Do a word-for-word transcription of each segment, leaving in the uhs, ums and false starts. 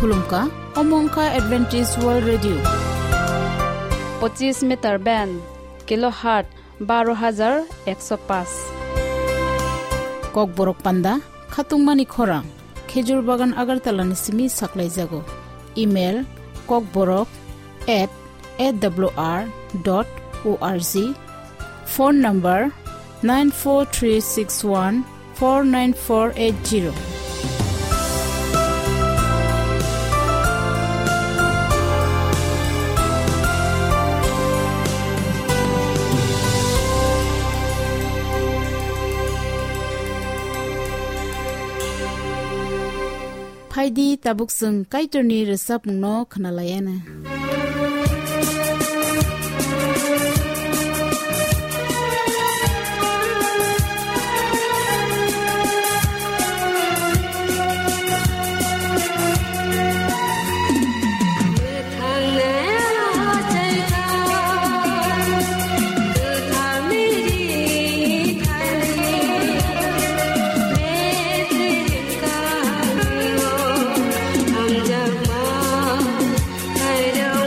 khulumka Omongka Adventist World Radio পঁচিশ metre band kilohertz বারো হাজার একশো পাঁচ। Kok borok panda khatung mani khorang khejur bagan agartala ni simi saklai jago. Email kokborok at a w r dot org. Phone number nine four three six one four nine four eight zero. Phaidi tabuk sung kaitorni resap mungno khnalayana. I know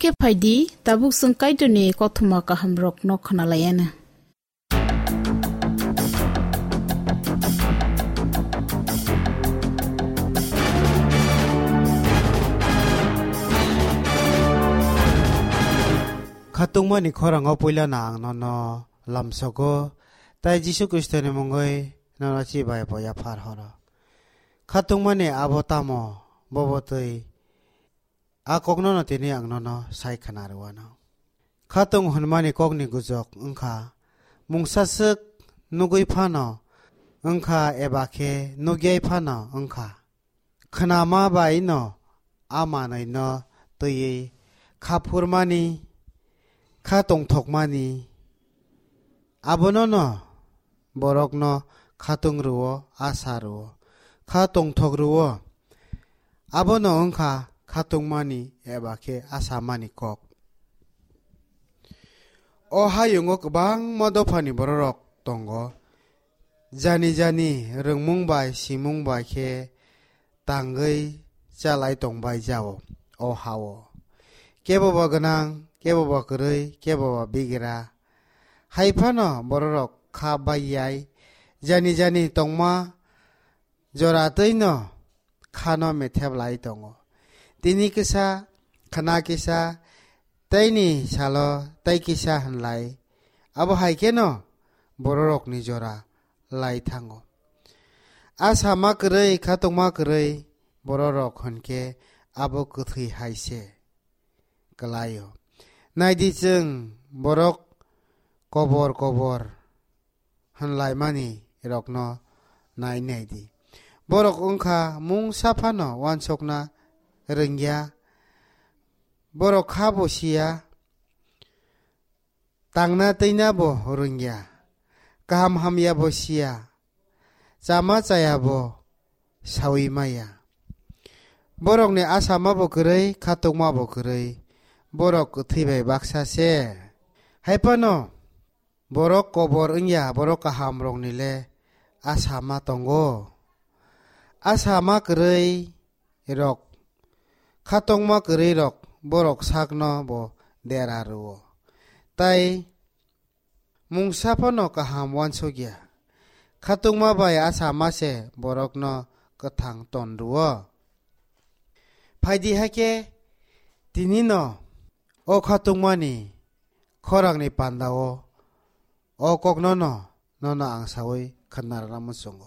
ke phaidi tabuk sung kaitoni kothuma ka hamrok no khnalayana khatungmani khorang opoila nang no no lamsogo tai jisu kristo ne mongoi no no chi bai boya phar horo khatungmani abotamo bobotoi akokno no tini ang no no sai khana rwana khatung hunmani kokni gujok ungkha mungsasuk nugui phano ungkha ebakhe nugyai phano ungkha khnama bai no amanai no toyi khapurmani khatung thokmani abono no borok no khatung ruo asa ruo khatung thok ruo abono ungkha khatung mani ebakhe asa mani kok o hayungo kubang modophani borok tongo jani jani rungmung bai simung bai khe tangai chalai tongbai jao o hawo kebo baganang kebo bakrei kebo bigira haifano borok kha bayai jani jani tongma jora toino khano metheblai tongo tini kisa khana kisa taini salo tai kisa hanlai abo haikeno borok ni jora lai thango asama krei khatongma krei borok honke abo kuthi haise kalayo naidi chung borok kobor kobor hanlai mani rokno nai naidi borok ungkha mung saphano wansokna rengya borok khabo sia tangna teina bo rengya kaham hamya bo sia chama chaya bo sawi maya borok ne asama bo krei khatokma bo krei borok thibai baksa se haipano borok kobor ungya borok kaham rong nile asama tongo asama krei rok khatongma krei rok borok sakno bo deraruo tai mungsapano kaham wansogya khatongma bai asama se borokno kathang tonruo phaidi hake tinino o khatongmani khorangni pandao o koknono nono angsawi khanarramusongo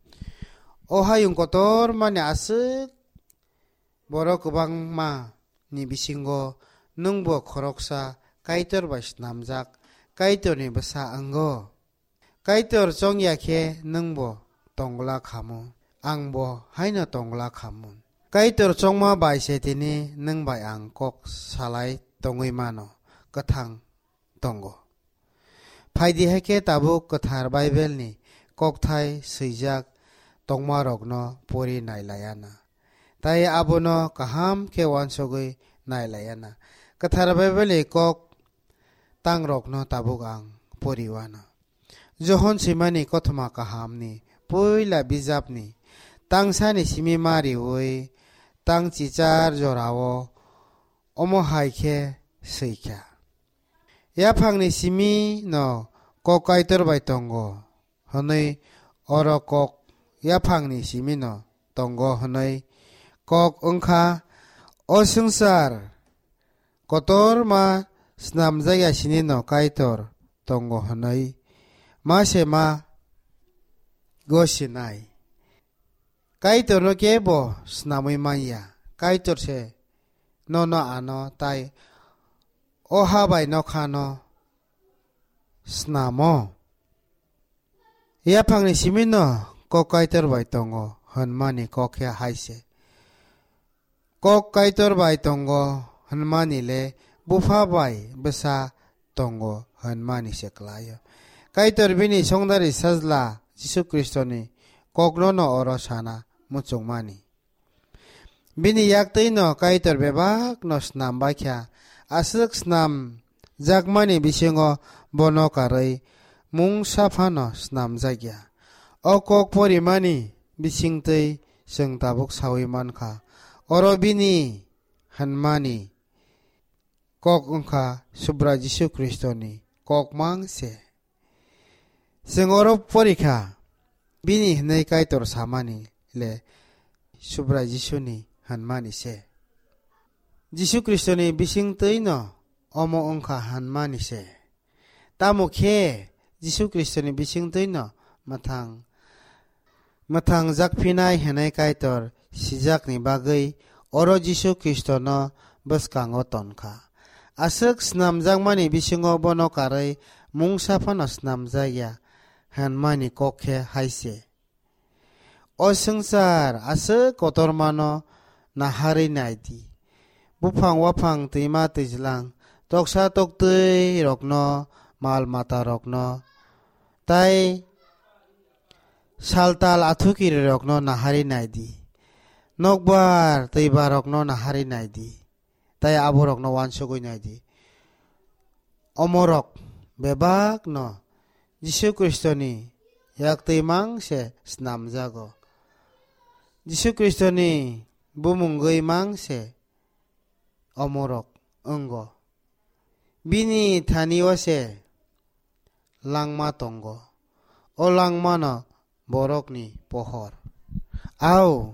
o hayung kotor mane asuk borok kubang ma ni bisingo nungbo khoroksa kaitor bas namjak kaitor ni basa ango kaitor chongya khe nungbo tongla khamu angbo haino tongla khamu kaitor chongma bai setini nungbai ang kok salai tongui mano kathang tongo phaidi hake tabu kathar bible ni kokthai suijak tongma rokno pori nailayana tai abono kaham ke wansogoi nailayana kathar bible kok tang rokno tabuk ang poriwana johon simani kothma kaham ni poila bijap ni tangsani simi mari oi tang chichar jorao omo haikhe seikha yaphangni simi no kokaitor bai tongo honoi oro kok yaphangni simi no tongo honoi kok ungkha osungsar kotor ma snamjaya sini no kaitor tongo honoi ma sema goshinai kaitor no kebo snamui maya kaitor se no no ano tai oha bai no khano snamo yaphangni simi no kokaitor bai tongo hanmani kokya haise kok kaitor bai tongo hanmani le bufa bai besa tongo hanmani seklayo kaitor bini songdari sajla jisu kristo ni kokno no oro sana muchungmani bini yaktei no kaitor bebak no snam bakya asuk snam jakmani bisingo bono karai mung saphano snam jagya o kok porimani bisingtei seng tabuk sawi mankha oro bini hanmani kok ungkha subra Jisu Kristoni kok mangse sengoro porikha bini hnei kaitor samani le subra Jisuni hanmani se Jisu Kristoni bising toino omo ungkha hanmani se tamo khe Jisu Kristoni bising toino mathang mathang jakphinai hnei kaitor sijakni bagui oro Jisu Kristono baskango tonkha asuk snamjakmani bisingo bono karai mungsaphano snamjaya hanmani kokhe haise o sangsar asuk kotormano nahari naidi bufang wafang teima tejlang toksa toktei rokno mal mata rokno tai saltal athukir rokno nahari naidi nokbar teiba rokno nahari naidi tai aborokno wansogoi naidi omorok bebak no Jisu Kristoni yaktei mangse snamjago Jisu Kristoni bumungoi mangse omorok ongo bini thaniwase langma tongo o langma no borokni pohor au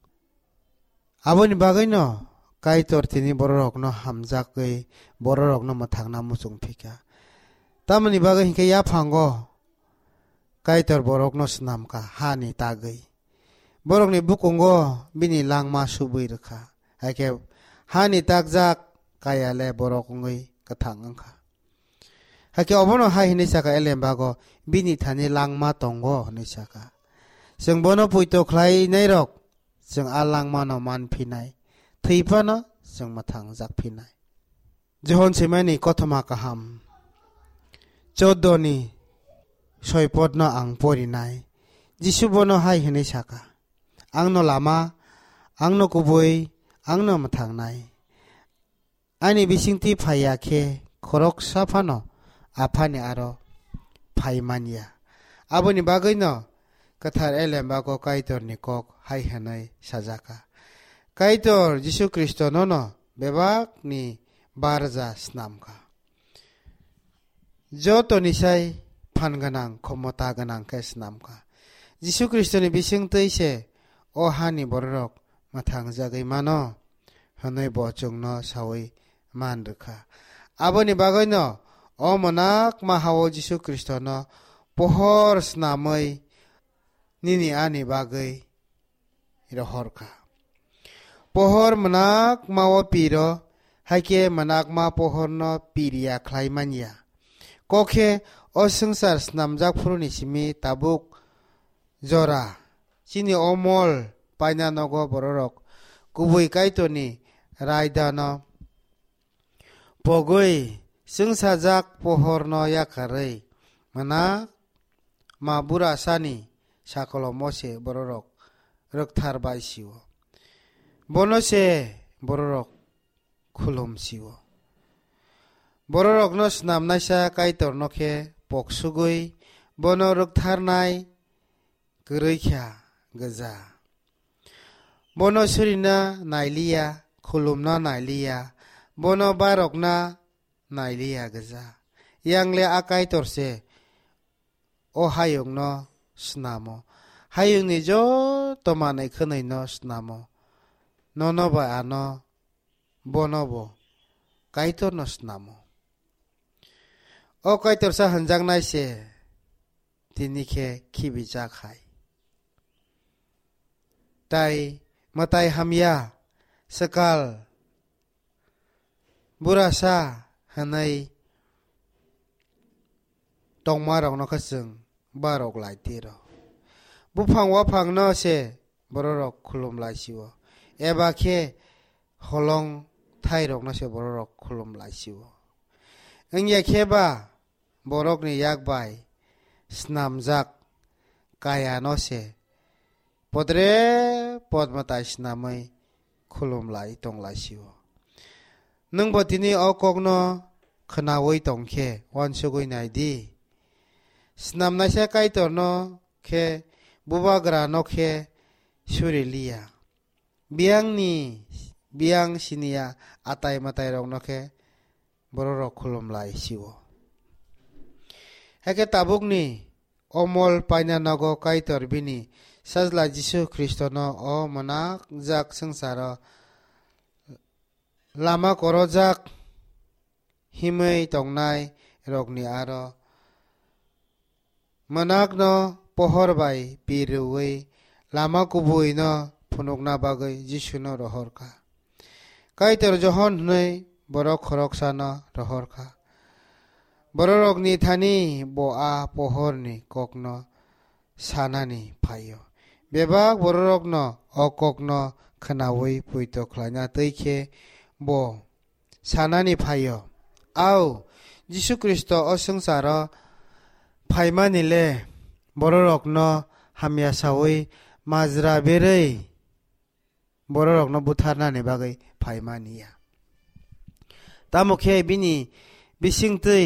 aboni bagoi no kaitor tini borokno hamjakei borokno mathangna musung phika tamani bagoi hinke ya phango kaitor borokno snamka hani tagei borokni bukungo bini langma subui rakha hake hani tagjak kayale borokngoi kathang angkha hake obono hai hini saka elembago bini thani langma tongo ni saka जों bono puito khlai nairok जों alangma no manphinai theiphano जों mathang jakphinai johon semani kothoma kaham chodoni soipotno ang porinai Jisu bono hai hini saka angno lama angno kubui angno mathangnai ani bisingti phayakhe khorok saphano aphani aro phaimania aboni bagoi kathar elembago kaitor ni kok hai hanai sajaka kaitor Jisu Kristo nono bebak ni barja snamka joto nisai phanganang khomota ganang ke snamka Jisu Kristo ni bising teise o hani borok mathang jagai mano hanai bochung no sawai man rakha aboni bagoi no o monak mahawo Jisu Kristo no pohor snamai nini ani bagai rohorka pohor manak mawo piro hake manak ma pohor no piria khlaimania kokhe o sangsar snamjak phuruni simi tabuk jora chini omol paina nogo bororok kubui kaitoni raidano pogoi sangsajak pohor no yakarei manak ma bura sani sakolo mose bororok rokthar bai siwo bono se bororok khulum siwo bororok no snam naisa kaitor nokhe poksugoi bono rokthar nai greikhya gaja bono surina nailiya khulumna nailiya bono barokna nailiya gaja yangle akai torse o hayong no snamo hayung ni jo tomanai khnai no snamo nono ba ano bonobo kaitor no snamo o kaitor sa hanjang nai se tinike khibija khai tai matai hamya sakal burasa hanai tongmarong no khasung barok lai tiro bufang wafang no se bororok khulum lai siwo eba khe holong thairok no se bororok khulum lai siwo engya kheba borok ni yakbai snamjak kaya no se podre podmatai snamai khulum lai tong lai siwo nung botini okok no khnawoi tongkhe wansugoi naidi snam naisa kaitor no khe bubagra no khe suriliya biang ni biang sinia atai matai rok no khe borok khulum lai siwo heke tabuk ni omol paina nago kaitor bini sajla Jisu Kristo no o manak jak sangsara lama korojak himei tongnai rokni aro manak no pohor bai piruwe lama kubui no phunukna bagai Jisu no rohorka kaitor johon nei borok khoroksa no rohorka borok ni thani bo a pohor ni kokno sanani phayo bebak borok no o kokno khanawi puito khlana teikhe bo sanani phayo au Jisu Kristo o sangsara phaimani le borok no hamya sawi majra berei borok no butharna ni bagai phaimaniya tamokhe bini bisingtei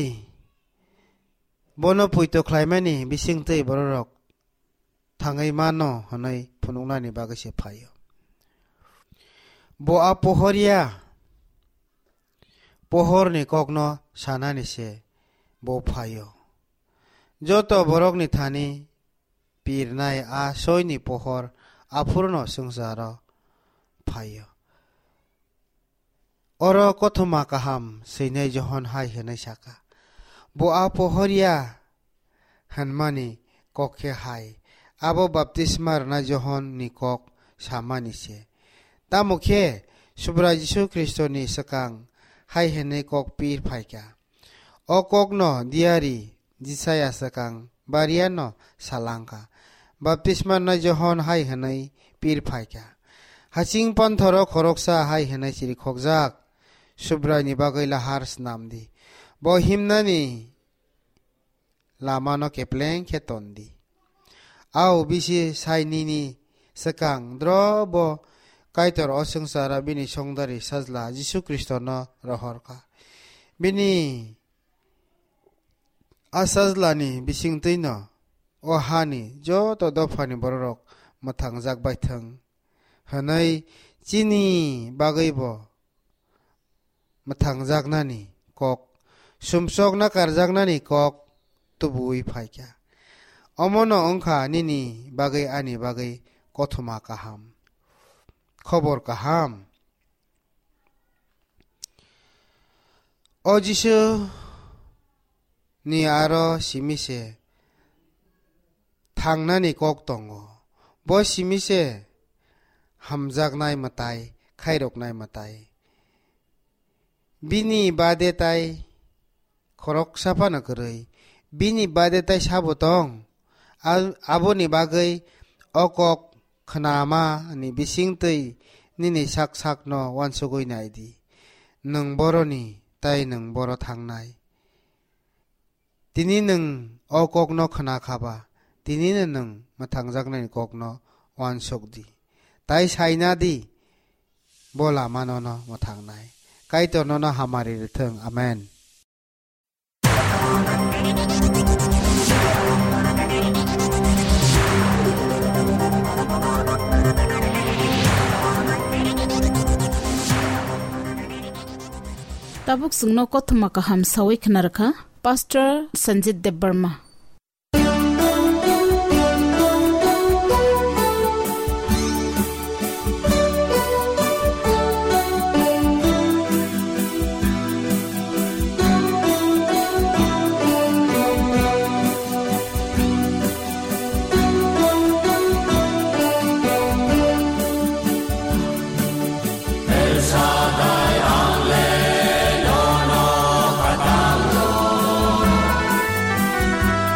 bono puito khlaimani bisingtei borok thangai mano hanai phunungna ni bagai se phayo bo a pohoria pohor ni kokno sanani se bo phayo joto borok ni thani pirnai a soini pohor afurno sangsara phayo oro kothoma kaham seinai johon hai henai saka bo a pohoria hanmani kokhe hai abo baptismar na johon ni kok samani se tamukhe subra Jisu Kristo ni sakang hai henai kok pir phaika o kok no diari jisaya sakang bariano salangka baptismar na johon hai henai pir phaika haching panthoro khoroksa hai henai siri khokjak subra ni bagai lahar snamdi bo himnani lamano kepleng khetondi au bisi saini ni sakang drobo kaitor osangsara bini songdari sajla Jisu Kristo no rohorka bini asajlani bisingteino o hani jo to dofani borok mathangjak baithang hanai chini bagaibo mathangjak-nani kok sumsok-na karjak-nani kok tubui phaikya omono ongkha nini bagai ani bagai kothoma kaham khobor kaham o Jisu ni aro simise thangnani kok tongo bo simise hamjaknai matai khairoknai matai bini bade tai khorok sapana koroi bini bade tai sabotong aboni bagai okok khnama ni bisingtei nini sak sak no wansugoi naidi nung boroni tai nung boro thangnai tini nung okok no khna khaba tini nung mathangjaknai kok no wansugdi tai sainadi bola manono mathangnai kaitor no na hamari rithang amen tabuk sungno kothma kaham sawi khnarkha Pastor Sanjit Debbarma El Shaddai, Alleluia, Katang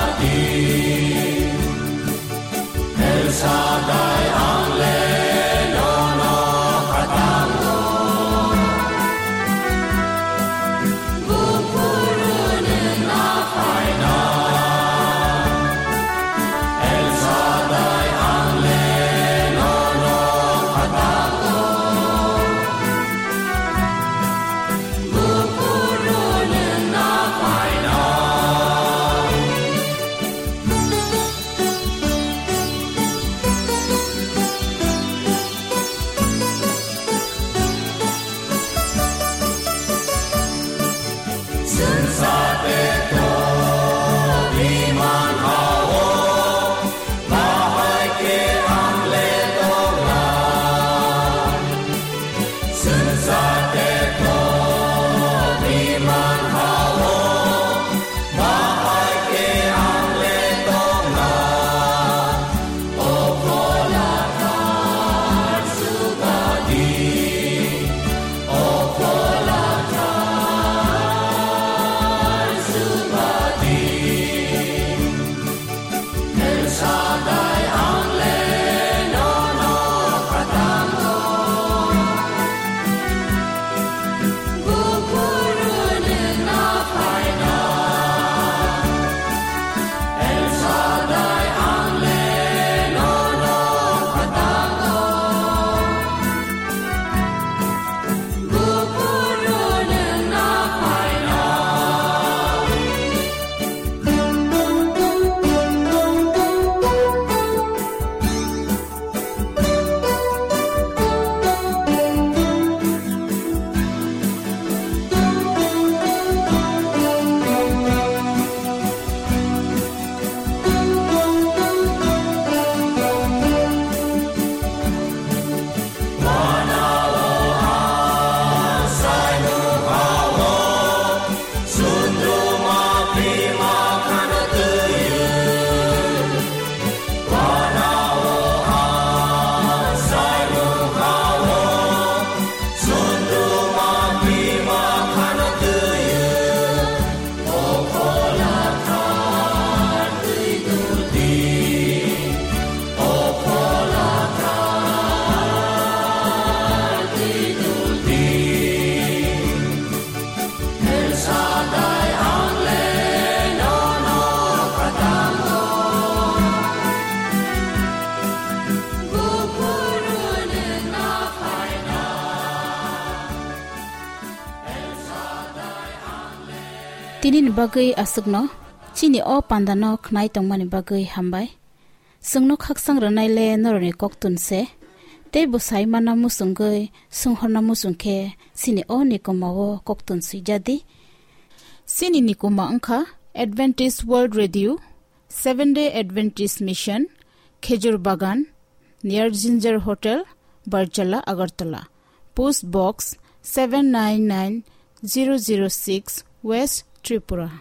Tinin bagay asugno chini o pandano khnai tongmani bagay hambai sungno khaksang ranai le noroni koktun se te busai manamu sungai sunghornamu sungkhe sini o nikomawo koktun sujadi sini nikoma angkha Adventist World Radio Seventh Day Adventist Mission Khejur Bagan near Ginger Hotel Barjala Agartala Post Box seven nine nine zero zero six West Tripura.